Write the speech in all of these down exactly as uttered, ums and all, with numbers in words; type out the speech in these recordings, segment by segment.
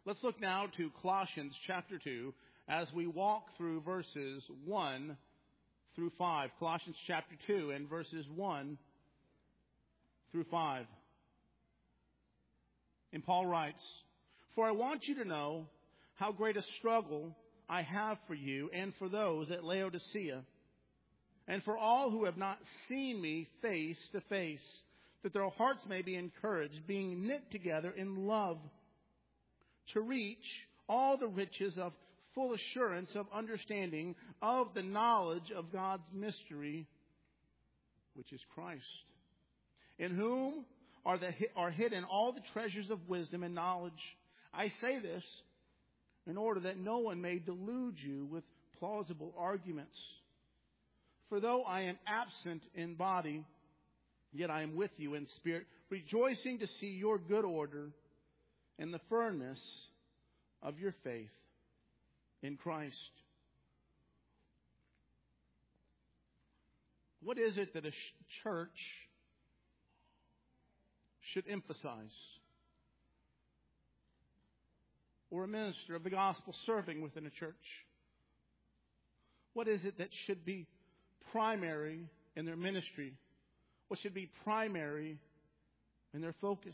Let's look now to Colossians chapter two as we walk through verses one through five. Colossians chapter two and verses one through five. And Paul writes, "For I want you to know how great a struggle I have for you and for those at Laodicea, and for all who have not seen me face to face, that their hearts may be encouraged, being knit together in love, to reach all the riches of full assurance of understanding of the knowledge of God's mystery, which is Christ, in whom are, the, are hidden all the treasures of wisdom and knowledge. I say this in order that no one may delude you with plausible arguments. For though I am absent in body, yet I am with you in spirit, rejoicing to see your good order and the firmness of your faith in Christ." What is it that a church should emphasize? Or a minister of the gospel serving within a church? What is it that should be primary in their ministry? What should be primary in their focus?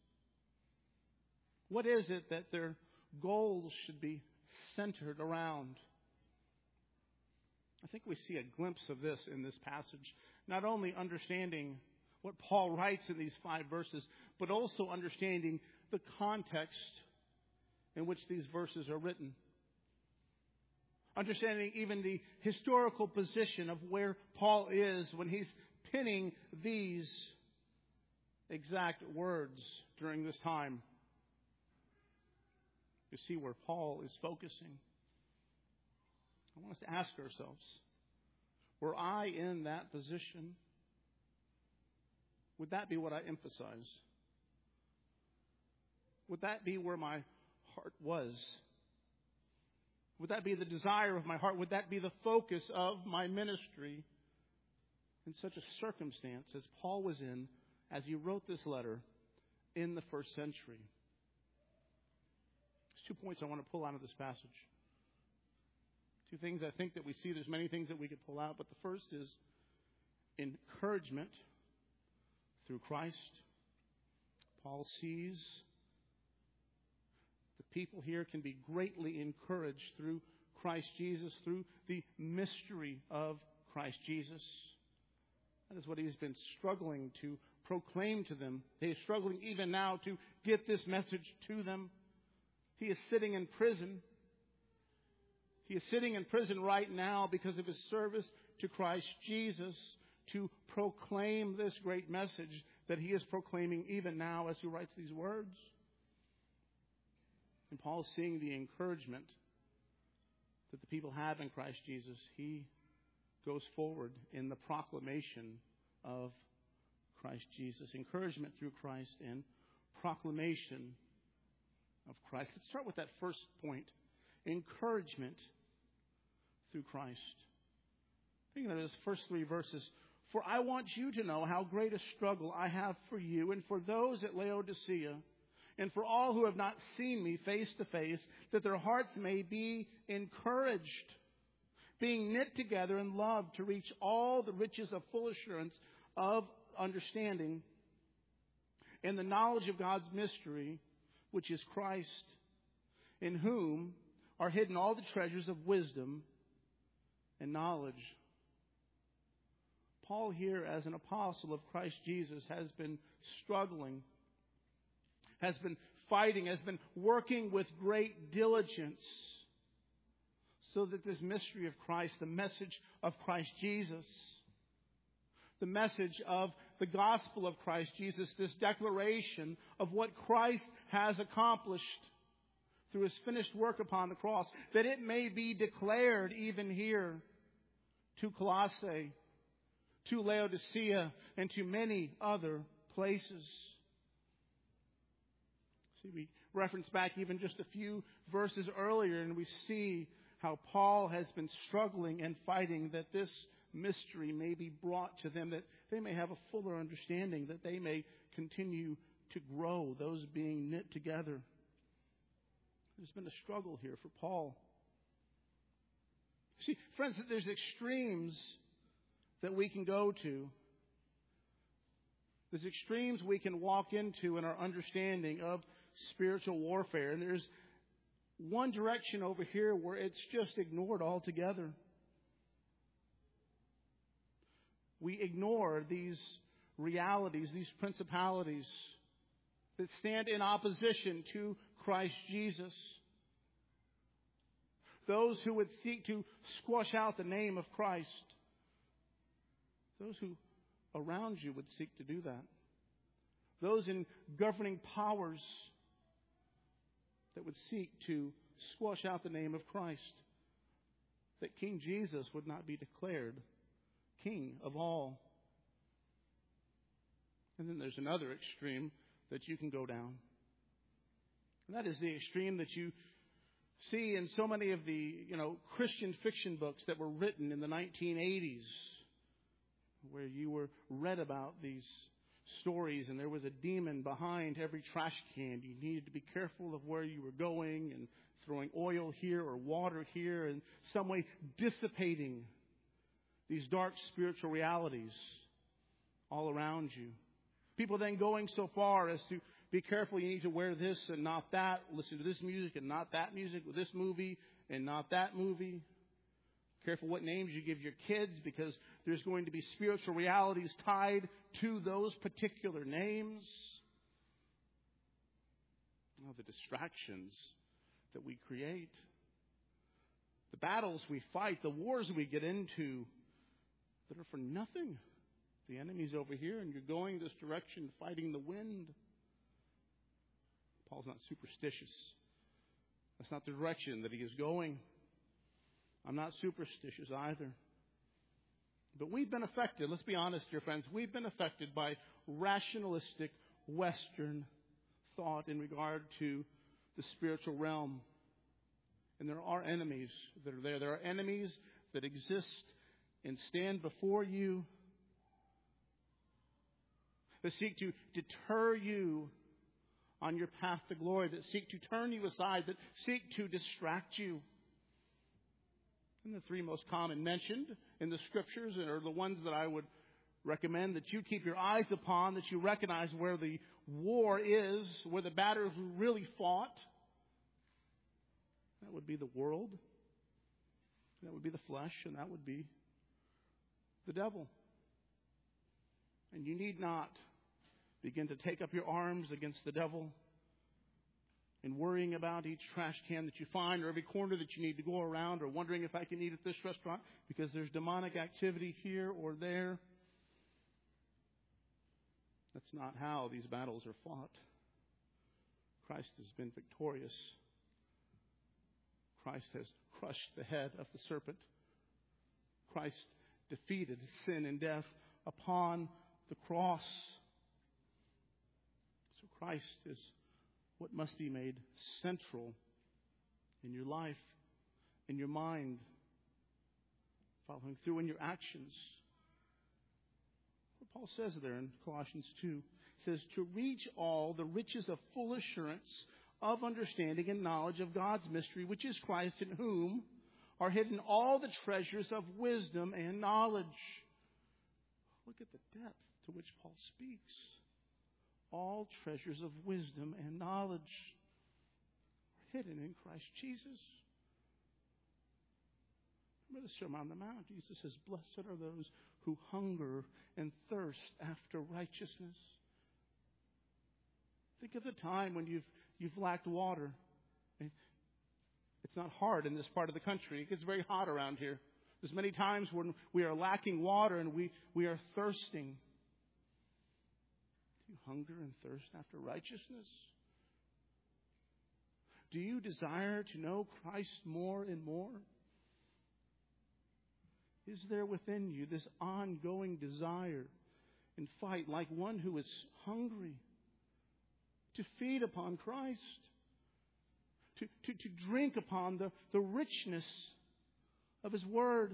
What is it that their goals should be centered around? I think we see a glimpse of this in this passage. Not only understanding what Paul writes in these five verses, but also understanding the context in which these verses are written. Understanding even the historical position of where Paul is when he's penning these exact words during this time. You see where Paul is focusing. I want us to ask ourselves, were I in that position, would that be what I emphasize? Would that be where my heart was? Would that be the desire of my heart? Would that be the focus of my ministry in such a circumstance as Paul was in as he wrote this letter in the first century? There's two points I want to pull out of this passage. Two things I think that we see. There's many things that we could pull out, but the first is encouragement through Christ. Paul sees the people here can be greatly encouraged through Christ Jesus, through the mystery of Christ Jesus. That is what he's been struggling to proclaim to them. He is struggling even now to get this message to them. He is sitting in prison. He is sitting in prison right now because of his service to Christ Jesus to proclaim this great message that he is proclaiming even now as he writes these words. And Paul is seeing the encouragement that the people have in Christ Jesus. He goes forward in the proclamation of Christ Jesus. Encouragement through Christ and proclamation of Christ. Let's start with that first point. Encouragement through Christ. Think of those first three verses. "For I want you to know how great a struggle I have for you and for those at Laodicea, and for all who have not seen me face to face, that their hearts may be encouraged, being knit together in love to reach all the riches of full assurance of understanding and the knowledge of God's mystery, which is Christ, in whom are hidden all the treasures of wisdom and knowledge." Paul here, as an apostle of Christ Jesus, has been struggling, has been fighting, has been working with great diligence so that this mystery of Christ, the message of Christ Jesus, the message of the gospel of Christ Jesus, this declaration of what Christ has accomplished through his finished work upon the cross, that it may be declared even here to Colossae, to Laodicea, and to many other places. See, we reference back even just a few verses earlier, and we see how Paul has been struggling and fighting that this mystery may be brought to them, that they may have a fuller understanding, that they may continue to grow, those being knit together. There's been a struggle here for Paul. See, friends, there's extremes that we can go to. There's extremes we can walk into in our understanding of spiritual warfare. And there's one direction over here where it's just ignored altogether. We ignore these realities, these principalities that stand in opposition to Christ Jesus. Those who would seek to squash out the name of Christ. Those who around you would seek to do that. Those in governing powers that would seek to squash out the name of Christ. That King Jesus would not be declared King of all. And then there's another extreme that you can go down. And that is the extreme that you see in so many of the, you know, Christian fiction books that were written in the nineteen eighties, where you were read about these stories and there was a demon behind every trash can. You needed to be careful of where you were going and throwing oil here or water here, and some way dissipating these dark spiritual realities all around you. People then going so far as to be careful, you need to wear this and not that, listen to this music and not that music, with this movie and not that movie. Careful what names you give your kids, because there's going to be spiritual realities tied to those particular names. Oh, the distractions that we create. The battles we fight, the wars we get into that are for nothing. The enemy's over here and you're going this direction fighting the wind. Paul's not superstitious. That's not the direction that he is going. I'm not superstitious either. But we've been affected, let's be honest, dear friends, we've been affected by rationalistic Western thought in regard to the spiritual realm. And there are enemies that are there. There are enemies that exist and stand before you that seek to deter you on your path to glory, that seek to turn you aside, that seek to distract you. And the three most common mentioned in the Scriptures are the ones that I would recommend that you keep your eyes upon, that you recognize where the war is, where the battles really fought. That would be the world. That would be the flesh, and that would be the devil. And you need not begin to take up your arms against the devil and worrying about each trash can that you find or every corner that you need to go around, or wondering if I can eat at this restaurant because there's demonic activity here or there. That's not how these battles are fought. Christ has been victorious. Christ has crushed the head of the serpent. Christ defeated sin and death upon the cross. So Christ is what must be made central in your life, in your mind, following through in your actions. What Paul says there in Colossians two says, to reach all the riches of full assurance of understanding and knowledge of God's mystery, which is Christ, in whom are hidden all the treasures of wisdom and knowledge. Look at the depth to which Paul speaks. All treasures of wisdom and knowledge are hidden in Christ Jesus. Remember the Sermon on the Mount. Jesus says, blessed are those who hunger and thirst after righteousness. Think of the time when you've you've lacked water. It's not hard in this part of the country. It gets very hot around here. There's many times when we are lacking water and we, we are thirsting. Do you hunger and thirst after righteousness? Do you desire to know Christ more and more? Is there within you this ongoing desire and fight like one who is hungry to feed upon Christ? To, to, to drink upon the, the richness of His Word?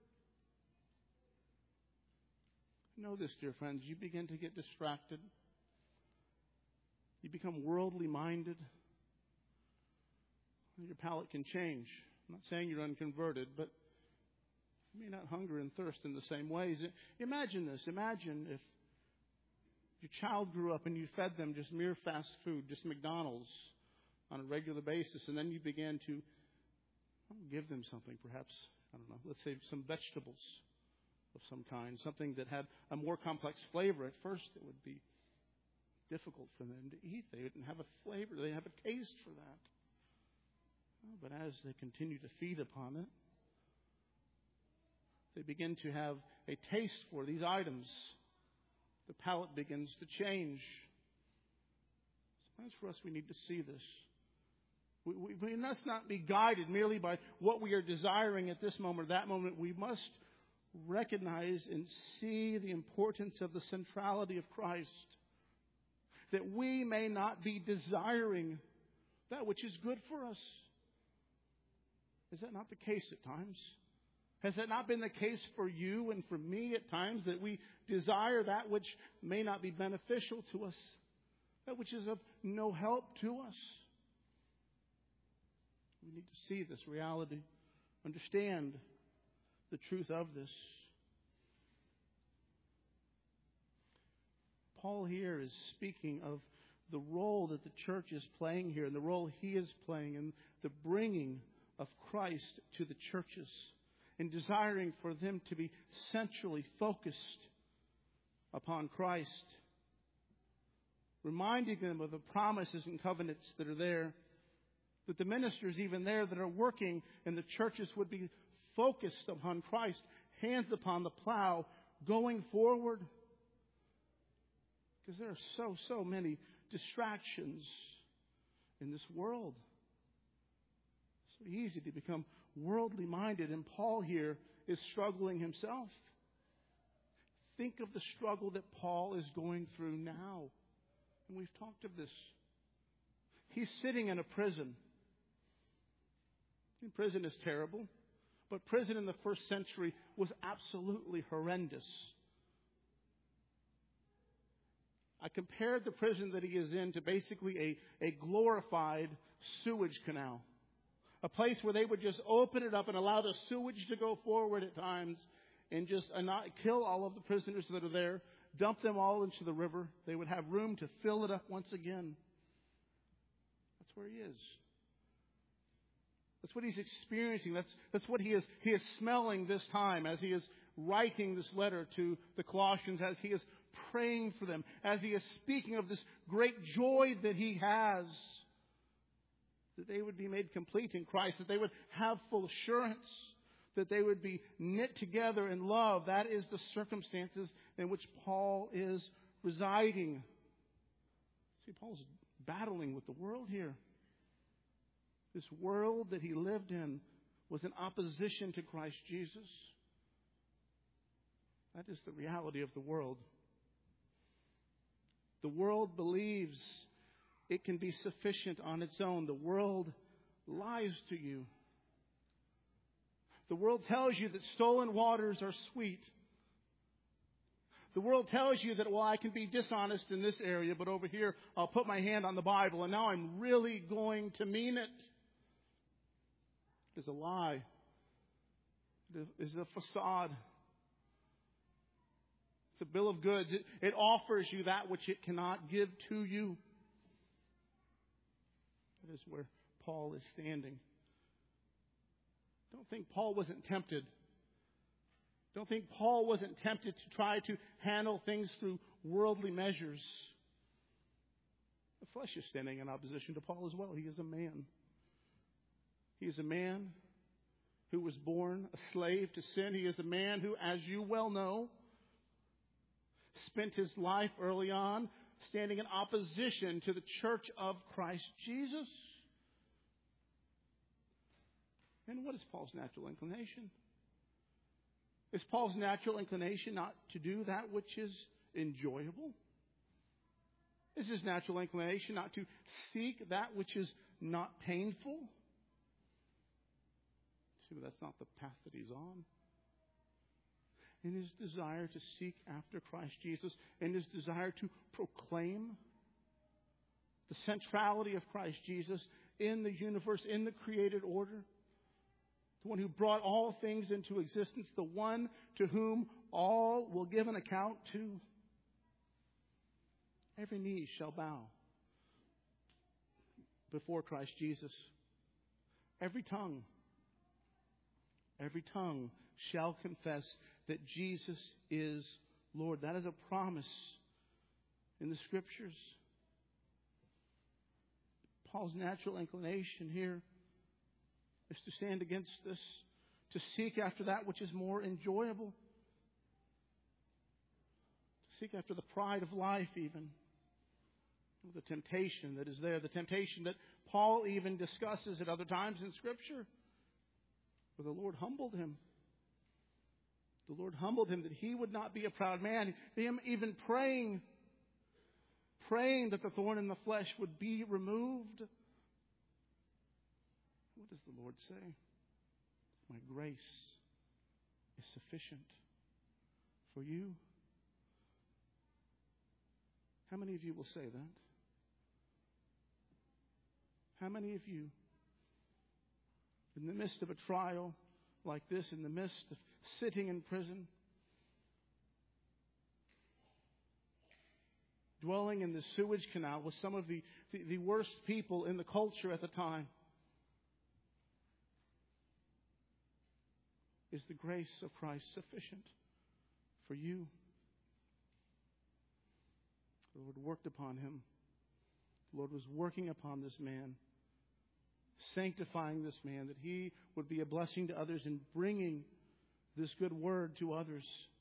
Know this, dear friends, you begin to get distracted. You become worldly minded. Your palate can change. I'm not saying you're unconverted, but you may not hunger and thirst in the same ways. Imagine this. Imagine if your child grew up and you fed them just mere fast food, just McDonald's on a regular basis, and then you began to give them something, perhaps, I don't know, let's say some vegetables of some kind, something that had a more complex flavor. At first, it would be difficult for them to eat. They didn't have a flavor. They didn't have a taste for that. Oh, but as they continue to feed upon it, they begin to have a taste for these items. The palate begins to change. Sometimes for us, we need to see this. We, we, we must not be guided merely by what we are desiring at this moment or that moment. We must recognize and see the importance of the centrality of Christ, that we may not be desiring that which is good for us. Is that not the case at times? Has that not been the case for you and for me at times, that we desire that which may not be beneficial to us, that which is of no help to us? We need to see this reality, understand the truth of this. Paul here is speaking of the role that the church is playing here and the role he is playing in the bringing of Christ to the churches and desiring for them to be centrally focused upon Christ, reminding them of the promises and covenants that are there, that the ministers even there that are working in the churches would be focused upon Christ, hands upon the plow, going forward. Because there are so, so many distractions in this world. So easy to become worldly minded, and Paul here is struggling himself. Think of the struggle that Paul is going through now. And we've talked of this. He's sitting in a prison. And prison is terrible, but prison in the first century was absolutely horrendous. I compared the prison that he is in to basically a, a glorified sewage canal. A place where they would just open it up and allow the sewage to go forward at times and just not kill all of the prisoners that are there, dump them all into the river. They would have room to fill it up once again. That's where he is. That's what he's experiencing. That's, that's what he is, he is smelling this time as he is writing this letter to the Colossians, as he is praying for them, as he is speaking of this great joy that he has, that they would be made complete in Christ, that they would have full assurance, that they would be knit together in love. That is the circumstances in which Paul is residing. See, Paul's battling with the world here. This world that he lived in was in opposition to Christ Jesus. That is the reality of the world. The world believes it can be sufficient on its own. The world lies to you. The world tells you that stolen waters are sweet. The world tells you that, well, I can be dishonest in this area, but over here I'll put my hand on the Bible and now I'm really going to mean it. It is a lie. It is a facade. It's a bill of goods. It, it offers you that which it cannot give to you. That is where Paul is standing. Don't think Paul wasn't tempted. Don't think Paul wasn't tempted to try to handle things through worldly measures. The flesh is standing in opposition to Paul as well. He is a man. He is a man who was born a slave to sin. He is a man who, as you well know, spent his life early on standing in opposition to the church of Christ Jesus. And what is Paul's natural inclination? Is Paul's natural inclination not to do that which is enjoyable? Is his natural inclination not to seek that which is not painful? See, but that's not the path that he's on. In his desire to seek after Christ Jesus, in his desire to proclaim the centrality of Christ Jesus in the universe, in the created order. The one who brought all things into existence, the one to whom all will give an account to. Every knee shall bow before Christ Jesus. Every tongue, every tongue shall confess that Jesus is Lord. That is a promise in the Scriptures. Paul's natural inclination here is to stand against this, to seek after that which is more enjoyable, to seek after the pride of life even, the temptation that is there, the temptation that Paul even discusses at other times in Scripture, where the Lord humbled him. The Lord humbled him that he would not be a proud man. Him even praying, praying that the thorn in the flesh would be removed. What does the Lord say? My grace is sufficient for you. How many of you will say that? How many of you, in the midst of a trial like this, in the midst of sitting in prison, dwelling in the sewage canal with some of the, the, the worst people in the culture at the time, is the grace of Christ sufficient for you? The Lord worked upon him. The Lord was working upon this man, sanctifying this man, that he would be a blessing to others and bringing this good word to others.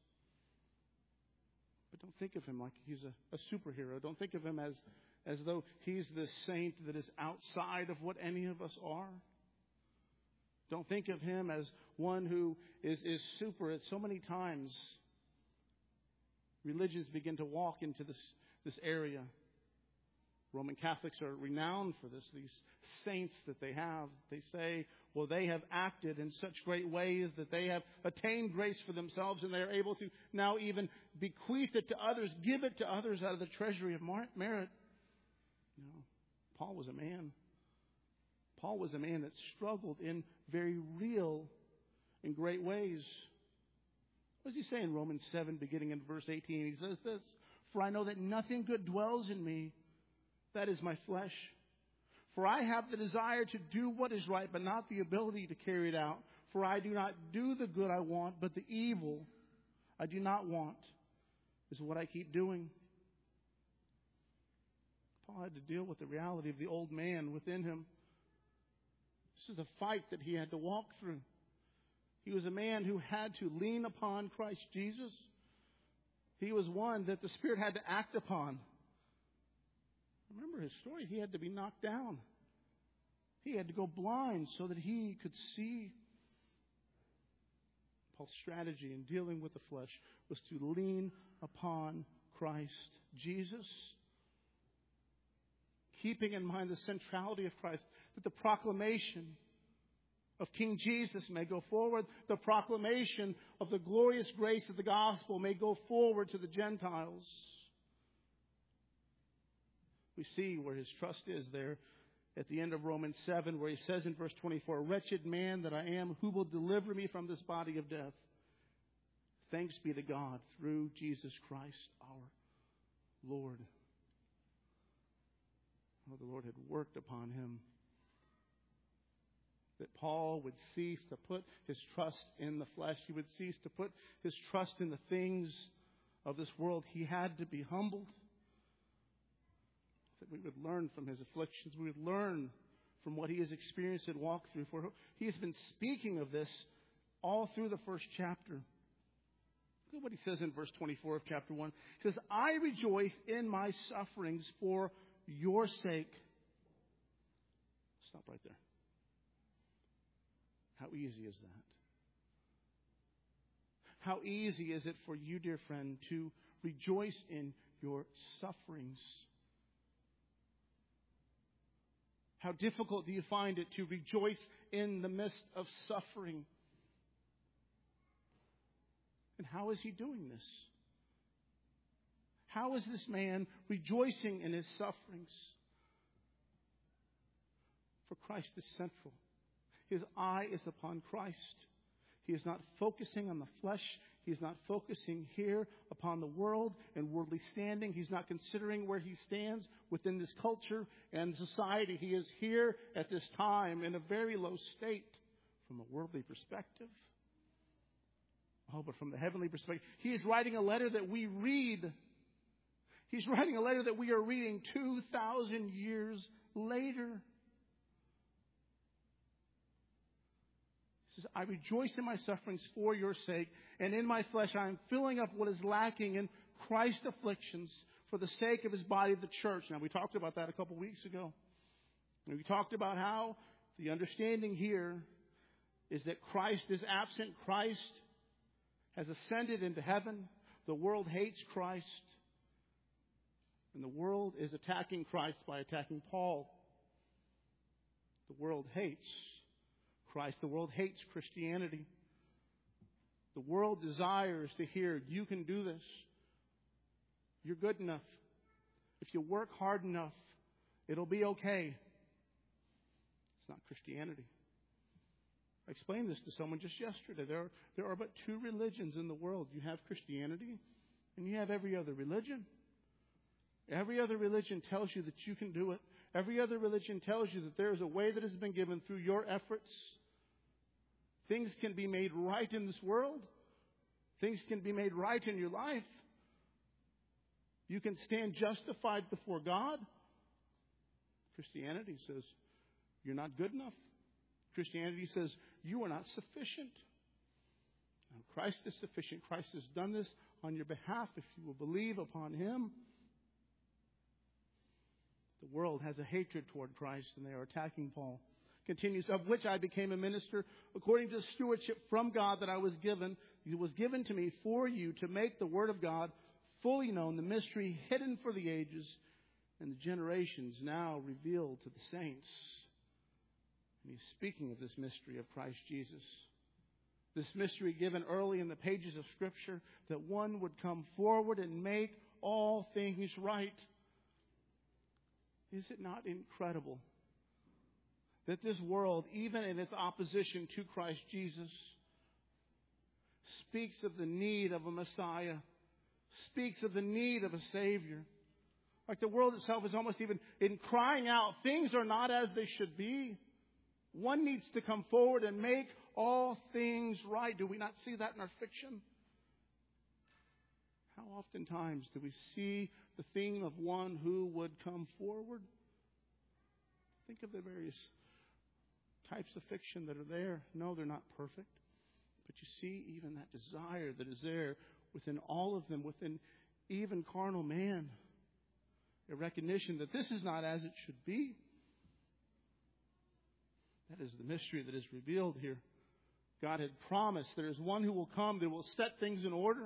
But don't think of him like he's a, a superhero. Don't think of him as, as though he's the saint that is outside of what any of us are. Don't think of him as one who is, is super. At so many times, religions begin to walk into this, this area. Roman Catholics are renowned for this. These saints that they have, they say, well, they have acted in such great ways that they have attained grace for themselves, and they are able to now even bequeath it to others, give it to others out of the treasury of merit. You know, Paul was a man. Paul was a man that struggled in very real and great ways. What does he say in Romans seven, beginning in verse eighteen? He says this, "For I know that nothing good dwells in me, that is my flesh. For I have the desire to do what is right, but not the ability to carry it out. For I do not do the good I want, but the evil I do not want is what I keep doing." Paul had to deal with the reality of the old man within him. This is a fight that he had to walk through. He was a man who had to lean upon Christ Jesus. He was one that the Spirit had to act upon. Remember his story. He had to be knocked down. He had to go blind so that he could see. Paul's strategy in dealing with the flesh was to lean upon Christ Jesus, keeping in mind the centrality of Christ, that the proclamation of King Jesus may go forward, the proclamation of the glorious grace of the gospel may go forward to the Gentiles. We see where his trust is there at the end of Romans seven, where he says in verse twenty-four, "Wretched man that I am, who will deliver me from this body of death? Thanks be to God through Jesus Christ our Lord." Oh, the Lord had worked upon him, that Paul would cease to put his trust in the flesh. He would cease to put his trust in the things of this world. He had to be humbled, that we would learn from his afflictions. We would learn from what he has experienced and walked through. For he has been speaking of this all through the first chapter. Look at what he says in verse twenty-four of chapter one. He says, "I rejoice in my sufferings for your sake." Stop right there. How easy is that? How easy is it for you, dear friend, to rejoice in your sufferings? How difficult do you find it to rejoice in the midst of suffering? And how is he doing this? How is this man rejoicing in his sufferings? Christ is central. His eye is upon Christ. He is not focusing on the flesh. He is not focusing here upon the world and worldly standing. He's not considering where he stands within this culture and society. He is here at this time in a very low state from a worldly perspective. Oh, but from the heavenly perspective, he is writing a letter that we read. He's writing a letter that we are reading two thousand years later. He says, I rejoice in my sufferings for your sake, and in my flesh I am filling up what is lacking in Christ's afflictions for the sake of his body, the church. Now, we talked about that a couple weeks ago. And we talked about how the understanding here is that Christ is absent. Christ has ascended into heaven. The world hates Christ. And the world is attacking Christ by attacking Paul. The world hates Christ. The world hates Christianity. The world desires to hear, you can do this. You're good enough. If you work hard enough, it'll be okay. It's not Christianity. I explained this to someone just yesterday. There are, there are but two religions in the world. You have Christianity and you have every other religion. Every other religion tells you that you can do it. Every other religion tells you that there is a way that has been given through your efforts. Things can be made right in this world. Things can be made right in your life. You can stand justified before God. Christianity says you're not good enough. Christianity says you are not sufficient. Now, Christ is sufficient. Christ has done this on your behalf if you will believe upon him. The world has a hatred toward Christ, and they are attacking Paul. Continues, of which I became a minister according to the stewardship from God that I was given. It was given to me for you to make the word of God fully known, the mystery hidden for the ages and the generations now revealed to the saints. And he's speaking of this mystery of Christ Jesus. This mystery given early in the pages of Scripture, that one would come forward and make all things right. Is it not incredible that this world, even in its opposition to Christ Jesus, speaks of the need of a Messiah, speaks of the need of a Savior? Like the world itself is almost even in crying out, things are not as they should be. One needs to come forward and make all things right. Do we not see that in our fiction? How oftentimes do we see the thing of one who would come forward? Think of the various types of fiction that are there. No, they're not perfect. But you see even that desire that is there within all of them, within even carnal man. A recognition that this is not as it should be. That is the mystery that is revealed here. God had promised there is one who will come that will set things in order.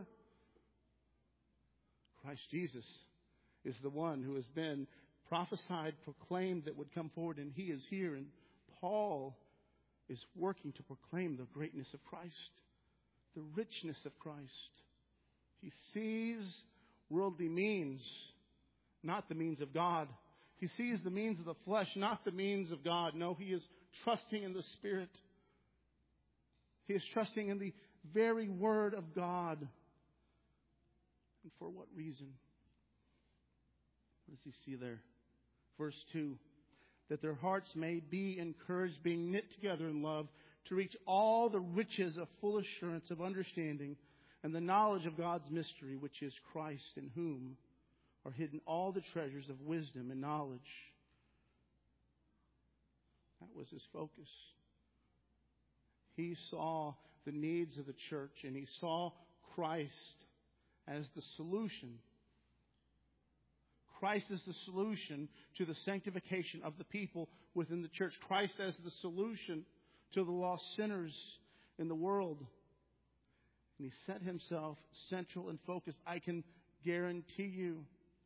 Christ Jesus is the one who has been prophesied, proclaimed that would come forward, and he is here. And Paul is working to proclaim the greatness of Christ, the richness of Christ. He sees worldly means, not the means of God. He sees the means of the flesh, not the means of God. No, he is trusting in the Spirit. He is trusting in the very Word of God. And for what reason? What does he see there? Verse two. That their hearts may be encouraged, being knit together in love, to reach all the riches of full assurance of understanding and the knowledge of God's mystery, which is Christ, in whom are hidden all the treasures of wisdom and knowledge. That was his focus. He saw the needs of the church, and he saw Christ as the solution. Christ is the solution to the sanctification of the people within the church. Christ as the solution to the lost sinners in the world. And he set himself central and focused. I can guarantee you,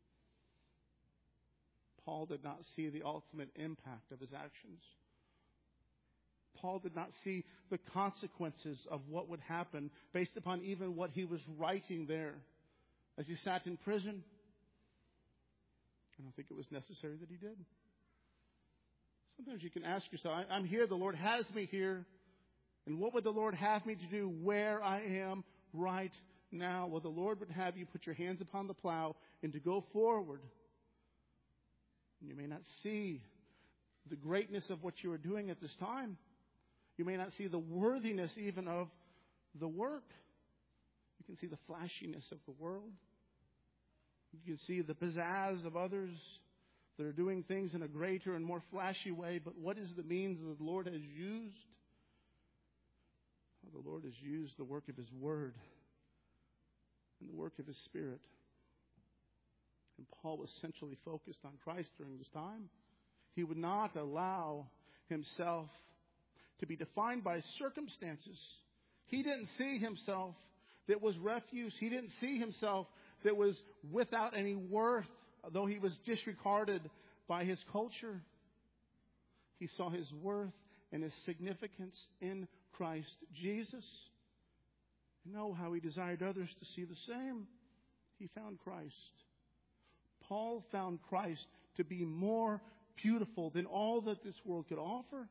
Paul did not see the ultimate impact of his actions. Paul did not see the consequences of what would happen based upon even what he was writing there. As he sat in prison, I don't think it was necessary that he did. Sometimes you can ask yourself, I, I'm here, the Lord has me here. And what would the Lord have me to do where I am right now? Well, the Lord would have you put your hands upon the plow and to go forward. And you may not see the greatness of what you are doing at this time. You may not see the worthiness even of the work. You can see the flashiness of the world. You can see the pizzazz of others that are doing things in a greater and more flashy way. But what is the means that the Lord has used? Well, the Lord has used the work of His Word and the work of His Spirit. And Paul was essentially focused on Christ during this time. He would not allow himself to be defined by circumstances. He didn't see himself that was refuse. He didn't see himself that was without any worth, though he was disregarded by his culture. He saw his worth and his significance in Christ Jesus. You know how he desired others to see the same. He found Christ. Paul found Christ to be more beautiful than all that this world could offer.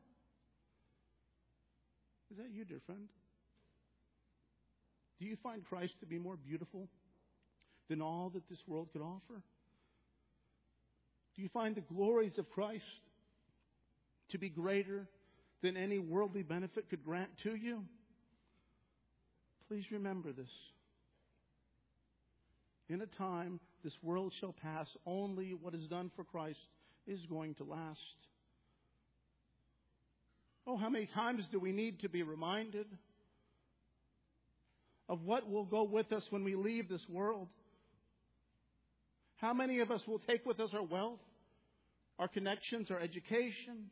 Is that you, dear friend? Do you find Christ to be more beautiful than all that this world could offer? Do you find the glories of Christ to be greater than any worldly benefit could grant to you? Please remember this. In a time, this world shall pass. Only what is done for Christ is going to last. Oh, how many times do we need to be reminded of what will go with us when we leave this world? How many of us will take with us our wealth, our connections, our education?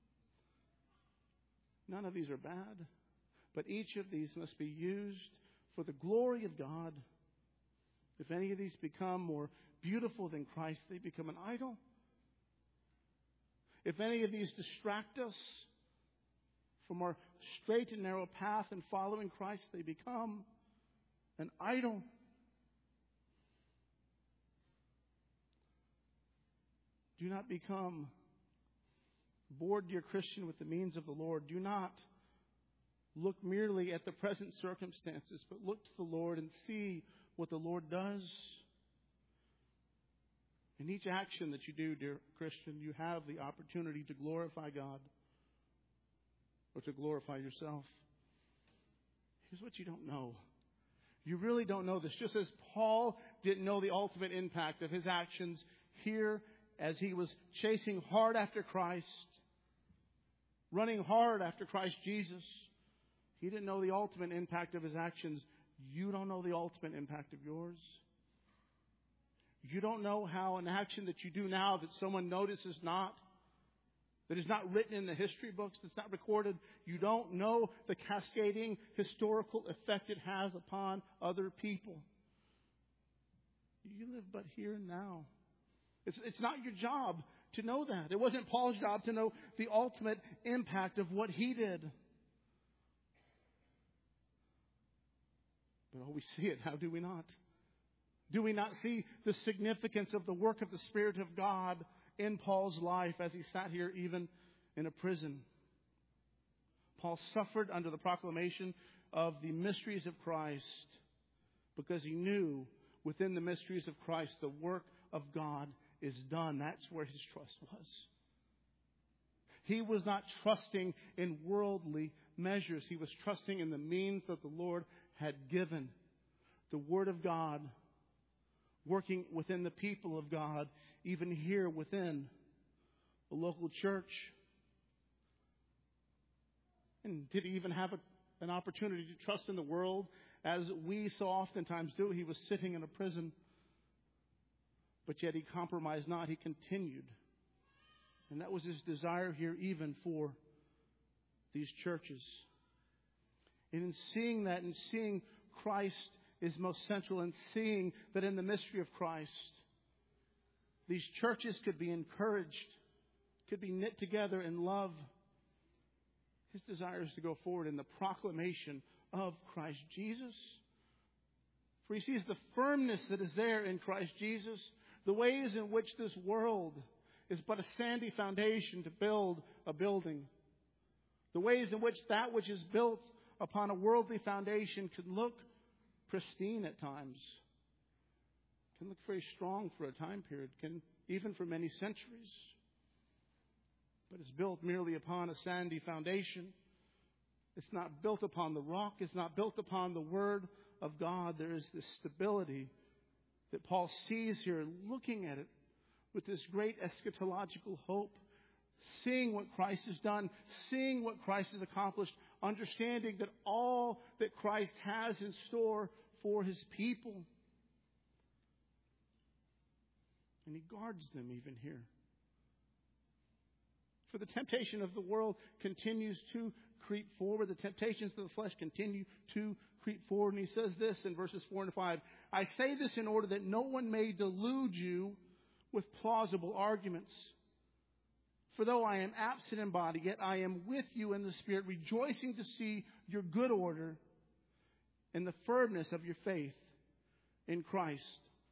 None of these are bad, but each of these must be used for the glory of God. If any of these become more beautiful than Christ, they become an idol. If any of these distract us from our straight and narrow path in following Christ, they become an idol. Do not become bored, dear Christian, with the means of the Lord. Do not look merely at the present circumstances, but look to the Lord and see what the Lord does. In each action that you do, dear Christian, you have the opportunity to glorify God or to glorify yourself. Here's what you don't know. You really don't know this. Just as Paul didn't know the ultimate impact of his actions here as he was chasing hard after Christ, running hard after Christ Jesus, he didn't know the ultimate impact of his actions. You don't know the ultimate impact of yours. You don't know how an action that you do now that someone notices not, that is not written in the history books, that's not recorded, you don't know the cascading historical effect it has upon other people. You live but here and now. It's, it's not your job to know that. It wasn't Paul's job to know the ultimate impact of what he did. But oh, we see it. How do we not? Do we not see the significance of the work of the Spirit of God in Paul's life as he sat here even in a prison? Paul suffered under the proclamation of the mysteries of Christ because he knew within the mysteries of Christ the work of God is done. That's where his trust was. He was not trusting in worldly measures. He was trusting in the means that the Lord had given. The Word of God working within the people of God, even here within the local church. And did he even have a, an opportunity to trust in the world as we so oftentimes do? He was sitting in a prison, but yet he compromised not. He continued. And that was his desire here even for these churches. And in seeing that and seeing Christ is most central, and seeing that in the mystery of Christ, these churches could be encouraged, could be knit together in love. His desire is to go forward in the proclamation of Christ Jesus. For he sees the firmness that is there in Christ Jesus, the ways in which this world is but a sandy foundation to build a building. The ways in which that which is built upon a worldly foundation can look pristine at times, can look very strong for a time period, can even for many centuries. But it's built merely upon a sandy foundation. It's not built upon the rock. It's not built upon the Word of God. There is this stability that Paul sees here, looking at it with this great eschatological hope, seeing what Christ has done, seeing what Christ has accomplished, understanding that all that Christ has in store for His people. And He guards them even here. For the temptation of the world continues to creep forward. The temptations of the flesh continue to creep forward. And he says this in verses four and five. I say this in order that no one may delude you with plausible arguments. For though I am absent in body, yet I am with you in the Spirit, rejoicing to see your good order and the firmness of your faith in Christ.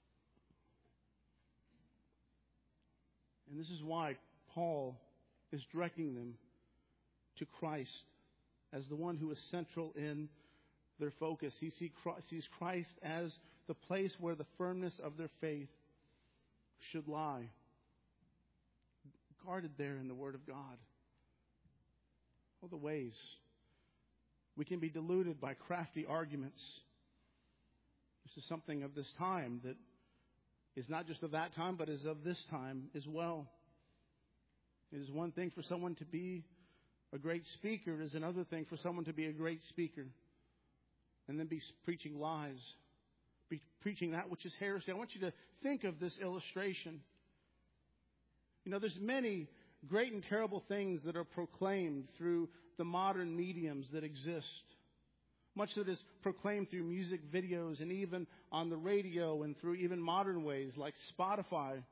And this is why Paul is directing them to Christ as the one who is central in their focus. He sees Christ as the place where the firmness of their faith should lie, guarded there in the Word of God. All the ways we can be deluded by crafty arguments. This is something of this time that is not just of that time, but is of this time as well. It is one thing for someone to be a great speaker. It is another thing for someone to be a great speaker and then be preaching lies, be preaching that which is heresy. I want you to think of this illustration. You know, there's many great and terrible things that are proclaimed through the modern mediums that exist. Much that is proclaimed through music videos and even on the radio and through even modern ways like Spotify.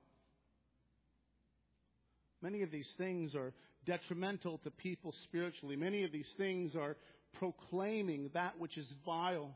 Many of these things are detrimental to people spiritually. Many of these things are proclaiming that which is vile,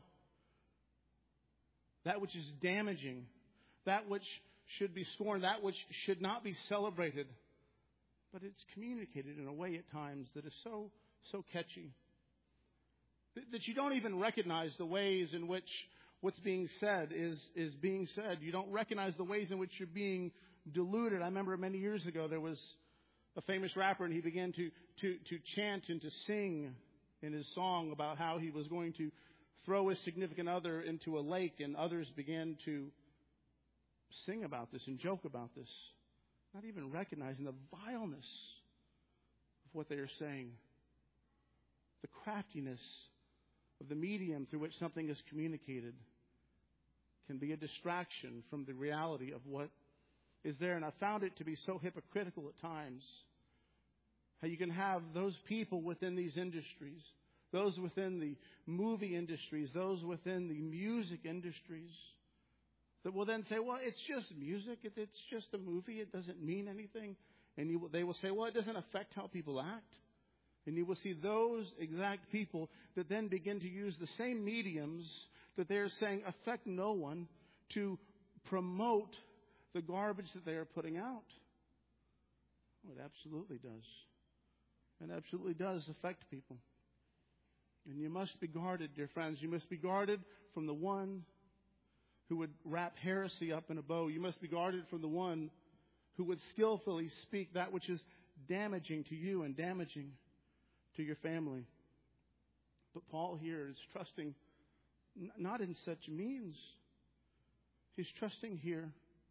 that which is damaging, that which should be scorned, that which should not be celebrated. But it's communicated in a way at times that is so, so catchy that you don't even recognize the ways in which what's being said is, is being said. You don't recognize the ways in which you're being deluded. I remember many years ago there was a famous rapper, and he began to, to, to chant and to sing in his song about how he was going to throw his significant other into a lake, and others began to sing about this and joke about this, not even recognizing the vileness of what they are saying, the craftiness of the medium through which something is communicated can be a distraction from the reality of what is there. And I found it to be so hypocritical at times. How you can have those people within these industries, those within the movie industries, those within the music industries, that will then say, well, it's just music. It's just a movie. It doesn't mean anything. And you, they will say, well, it doesn't affect how people act. And you will see those exact people that then begin to use the same mediums that they're saying affect no one to promote the garbage that they are putting out. Oh, it absolutely does. It absolutely does affect people. And you must be guarded, dear friends. You must be guarded from the one who would wrap heresy up in a bow. You must be guarded from the one who would skillfully speak that which is damaging to you and damaging to your family. But Paul here is trusting n- not in such means. He's trusting here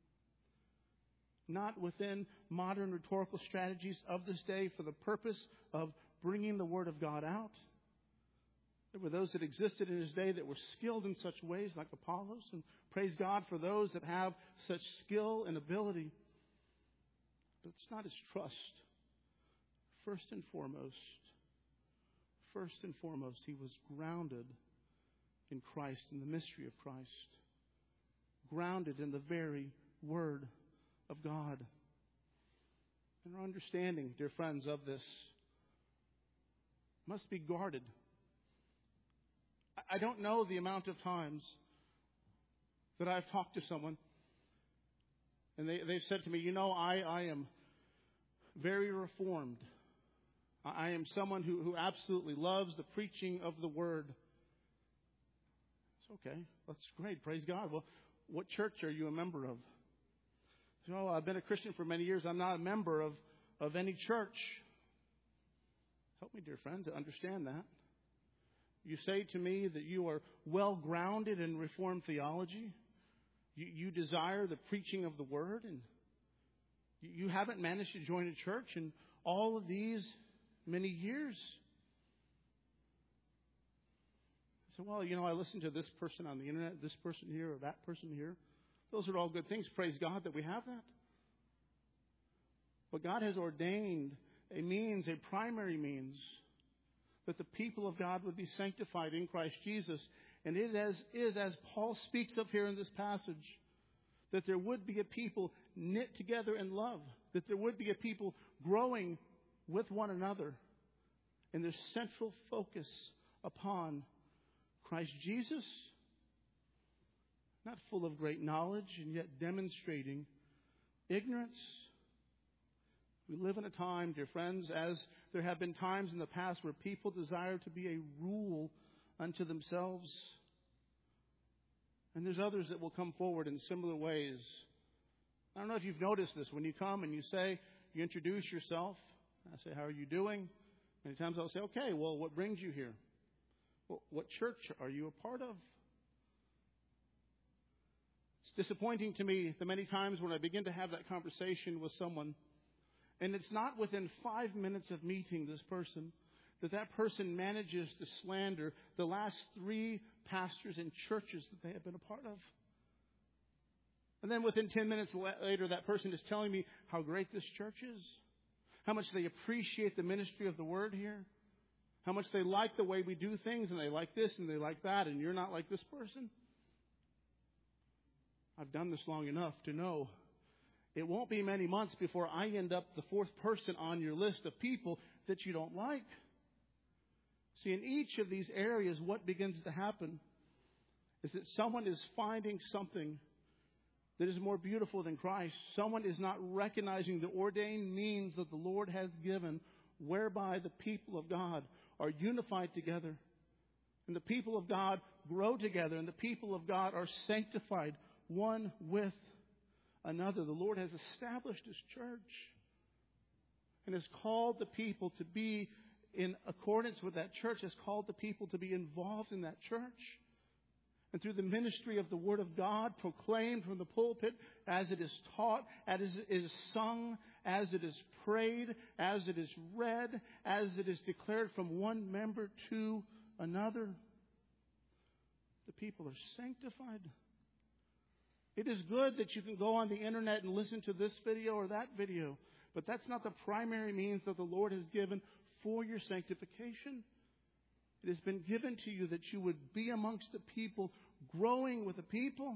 not within modern rhetorical strategies of this day for the purpose of bringing the Word of God out. There were those that existed in his day that were skilled in such ways, like Apollos, and praise God for those that have such skill and ability. But it's not his trust. First and foremost, first and foremost, he was grounded in Christ, in the mystery of Christ. Grounded in the very Word of God. And our understanding, dear friends, of this must be guarded. I don't know the amount of times that I've talked to someone and they, they've said to me, you know, I, I am very reformed. I am someone who, who absolutely loves the preaching of the Word. It's okay. That's great. Praise God. Well, what church are you a member of? So, oh, I've been a Christian for many years. I'm not a member of, of any church. Help me, dear friend, to understand that. You say to me that you are well grounded in Reformed theology. You, you desire the preaching of the Word, and you, you haven't managed to join a church in all of these many years. So, well, you know, I listen to this person on the internet, this person here, or that person here. Those are all good things. Praise God that we have that. But God has ordained a means, a primary means, that the people of God would be sanctified in Christ Jesus. And it is, is, as Paul speaks of here in this passage, that there would be a people knit together in love, that there would be a people growing with one another in their central focus upon Christ Jesus, not full of great knowledge and yet demonstrating ignorance. We live in a time, dear friends, as there have been times in the past where people desire to be a rule unto themselves. And there's others that will come forward in similar ways. I don't know if you've noticed this. When you come and you say, you introduce yourself, I say, how are you doing? Many times I'll say, okay, well, what brings you here? Well, what church are you a part of? It's disappointing to me the many times when I begin to have that conversation with someone, and it's not within five minutes of meeting this person that that person manages to slander the last three pastors and churches that they have been a part of. And then within ten minutes later, that person is telling me how great this church is, how much they appreciate the ministry of the Word here, how much they like the way we do things, and they like this and they like that, and you're not like this person. I've done this long enough to know it won't be many months before I end up the fourth person on your list of people that you don't like. See, in each of these areas, what begins to happen is that someone is finding something that is more beautiful than Christ. Someone is not recognizing the ordained means that the Lord has given, whereby the people of God are unified together, and the people of God grow together, and the people of God are sanctified one with another. The Lord has established His church and has called the people to be in accordance with that church, has called the people to be involved in that church. And through the ministry of the Word of God, proclaimed from the pulpit, as it is taught, as it is sung, as it is prayed, as it is read, as it is declared from one member to another, the people are sanctified. It is good that you can go on the internet and listen to this video or that video, but that's not the primary means that the Lord has given for your sanctification. It has been given to you that you would be amongst the people, growing with the people.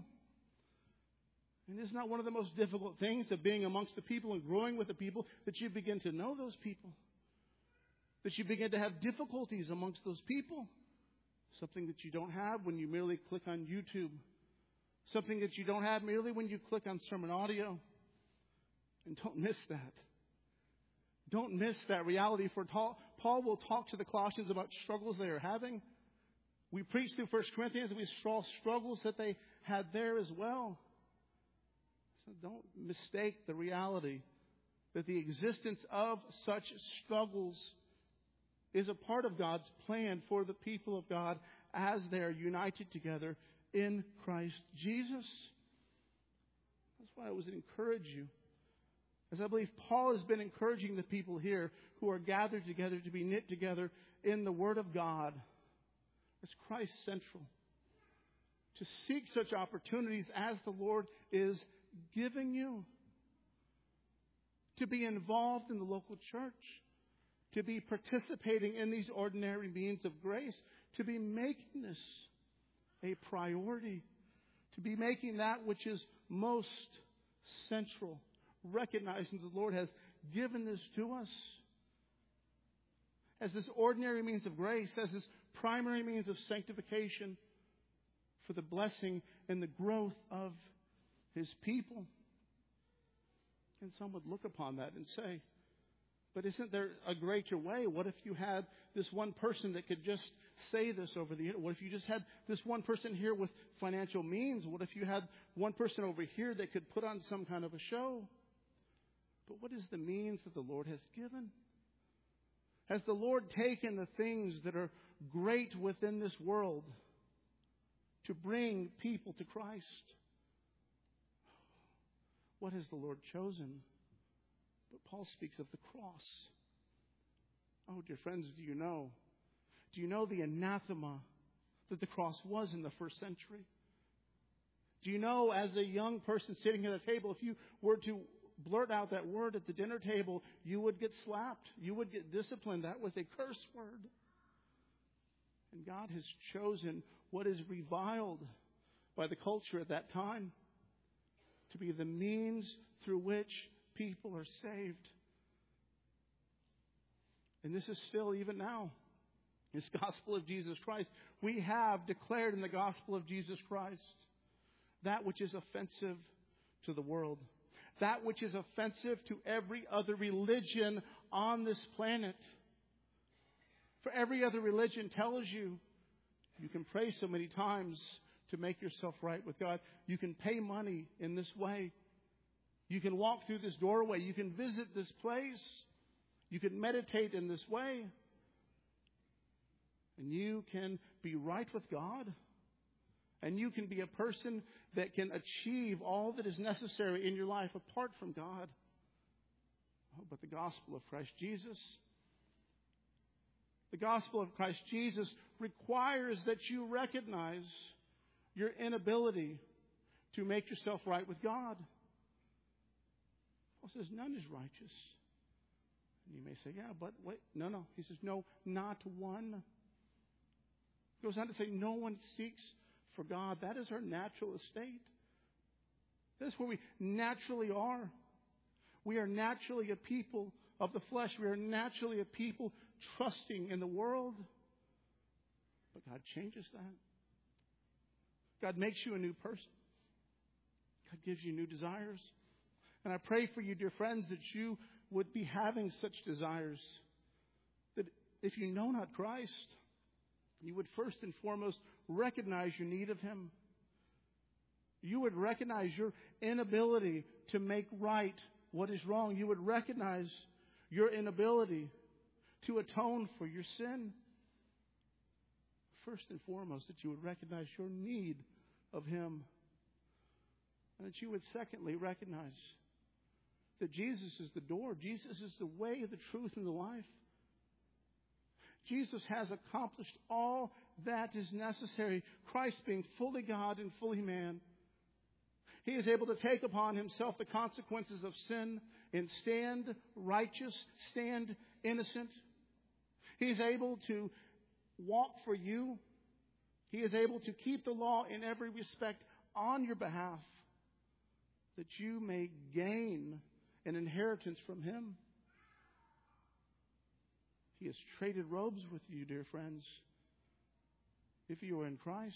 And it's not one of the most difficult things of being amongst the people and growing with the people that you begin to know those people, that you begin to have difficulties amongst those people. Something that you don't have when you merely click on YouTube. Something that you don't have merely when you click on sermon audio. And don't miss that. Don't miss that reality. For Paul will talk to the Colossians about struggles they are having. We preach through First Corinthians and we saw struggles that they had there as well. So don't mistake the reality that the existence of such struggles is a part of God's plan for the people of God as they are united together in Christ Jesus. That's why I would encourage you, as I believe Paul has been encouraging the people here who are gathered together to be knit together in the Word of God as Christ central, to seek such opportunities as the Lord is giving you, to be involved in the local church, to be participating in these ordinary means of grace, to be making this a priority, to be making that which is most central, recognizing the Lord has given this to us as this ordinary means of grace, as this primary means of sanctification for the blessing and the growth of His people. And some would look upon that and say, But isn't there a greater way? What if you had this one person that could just say this over the internet? What if you just had this one person here with financial means? What if you had one person over here that could put on some kind of a show? But what is the means that the Lord has given? Has the Lord taken the things that are great within this world to bring people to Christ? What has the Lord chosen? But Paul speaks of the cross. Oh, dear friends, do you know? Do you know the anathema that the cross was in the first century? Do you know, as a young person sitting at a table, if you were to blurt out that word at the dinner table, you would get slapped. You would get disciplined. That was a curse word. And God has chosen what is reviled by the culture at that time to be the means through which people are saved. And this is still even now. This gospel of Jesus Christ. We have declared in the gospel of Jesus Christ that which is offensive to the world. That which is offensive to every other religion on this planet. For every other religion tells you you can pray so many times to make yourself right with God. You can pay money in this way. You can walk through this doorway. You can visit this place. You can meditate in this way. And you can be right with God. And you can be a person that can achieve all that is necessary in your life apart from God. Oh, but the gospel of Christ Jesus, the gospel of Christ Jesus requires that you recognize your inability to make yourself right with God. Paul says, none is righteous. And you may say, yeah, but wait, no, no. He says, no, not one. He goes on to say, no one seeks for God. That is our natural estate. That's where we naturally are. We are naturally a people of the flesh. We are naturally a people trusting in the world. But God changes that. God makes you a new person. God gives you new desires. And I pray for you, dear friends, that you would be having such desires. That if you know not Christ, you would first and foremost recognize your need of Him. You would recognize your inability to make right what is wrong. You would recognize your inability to atone for your sin. First and foremost, that you would recognize your need of Him. And that you would secondly recognize that Jesus is the door. Jesus is the way, the truth, and the life. Jesus has accomplished all that is necessary. Christ being fully God and fully man. He is able to take upon Himself the consequences of sin and stand righteous, stand innocent. He is able to walk for you. He is able to keep the law in every respect on your behalf, that you may gain an inheritance from Him. He has traded robes with you, dear friends. If you are in Christ,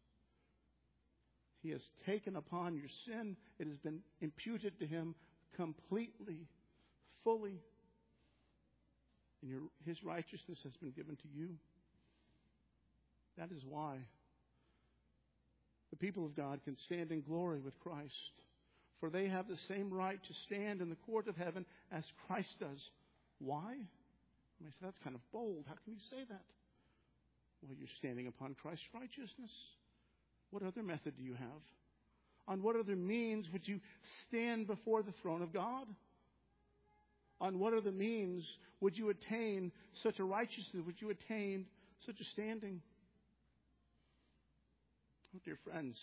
He has taken upon your sin. It has been imputed to Him completely, fully. And your, His righteousness has been given to you. That is why the people of God can stand in glory with Christ. For they have the same right to stand in the court of heaven as Christ does. Why? You may say, that's kind of bold. How can you say that? Well, you're standing upon Christ's righteousness. What other method do you have? On what other means would you stand before the throne of God? On what other means would you attain such a righteousness? Would you attain such a standing? Oh, dear friends,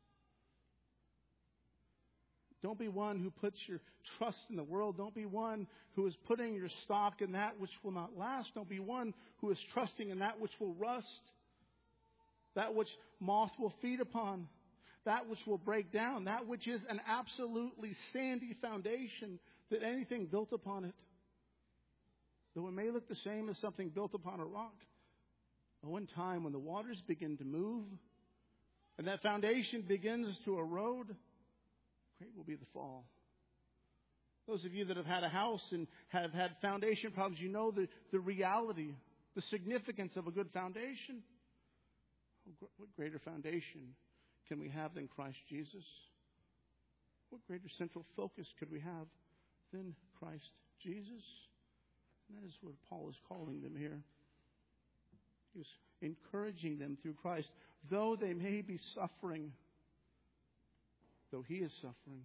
don't be one who puts your trust in the world. Don't be one who is putting your stock in that which will not last. Don't be one who is trusting in that which will rust, that which moth will feed upon, that which will break down, that which is an absolutely sandy foundation, that anything built upon it, though it may look the same as something built upon a rock, oh, in time when the waters begin to move and that foundation begins to erode, great will be the fall. Those of you that have had a house and have had foundation problems, you know the, the reality, the significance of a good foundation. What greater foundation can we have than Christ Jesus? What greater central focus could we have than Christ Jesus? And that is what Paul is calling them here. He was encouraging them through Christ, though they may be suffering, though he is suffering.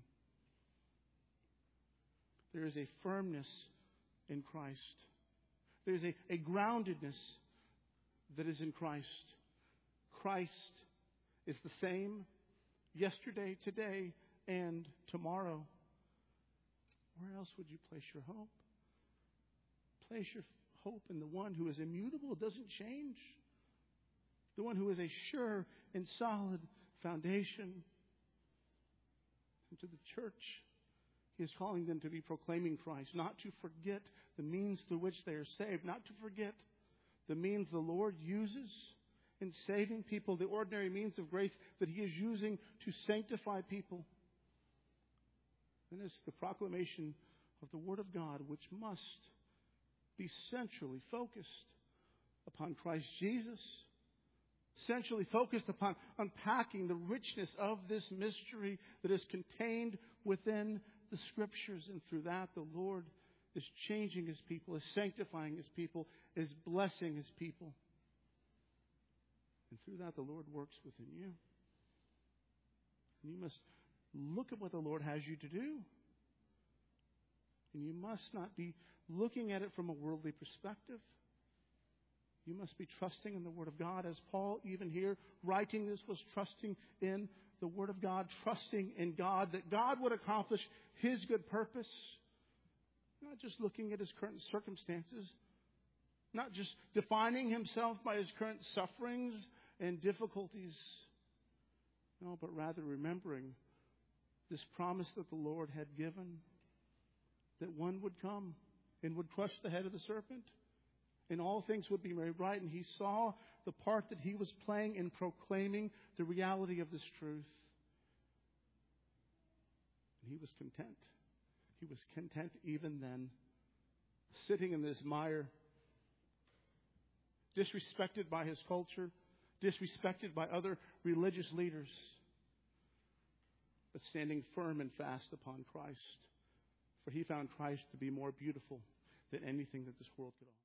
There is a firmness in Christ. There is a, a groundedness that is in Christ. Christ is the same yesterday, today, and tomorrow. Where else would you place your hope? Place your hope in the one who is immutable, doesn't change. The one who is a sure and solid foundation. And to the church, he is calling them to be proclaiming Christ, not to forget the means through which they are saved, not to forget the means the Lord uses in saving people, the ordinary means of grace that he is using to sanctify people. And it's the proclamation of the Word of God, which must be centrally focused upon Christ Jesus, centrally focused upon unpacking the richness of this mystery that is contained within the Scriptures. And through that, the Lord is changing His people, is sanctifying His people, is blessing His people. And through that, the Lord works within you. And you must look at what the Lord has you to do. And you must not be looking at it from a worldly perspective. You must be trusting in the Word of God, as Paul, even here, writing this, was trusting in the Word of God, trusting in God, that God would accomplish His good purpose. Not just looking at his current circumstances, not just defining himself by his current sufferings and difficulties. No, but rather remembering this promise that the Lord had given, that one would come and would crush the head of the serpent, and all things would be made right. And he saw the part that he was playing in proclaiming the reality of this truth. And he was content. He was content even then, sitting in this mire, disrespected by his culture, disrespected by other religious leaders, but standing firm and fast upon Christ. For he found Christ to be more beautiful than anything that this world could offer.